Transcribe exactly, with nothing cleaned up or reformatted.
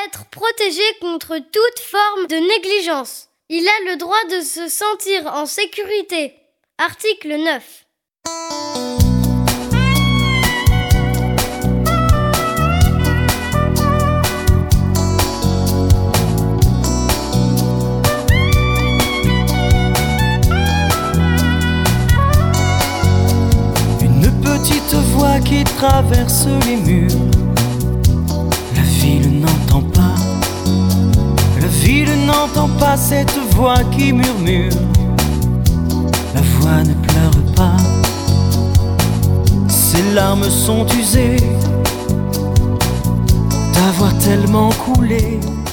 être protégé contre toute forme de négligence. Il a le droit de se sentir en sécurité. Article neuf. Voix qui traverse les murs. La ville n'entend pas, la ville n'entend pas cette voix qui murmure. La voix ne pleure pas, ses larmes sont usées d'avoir tellement coulé.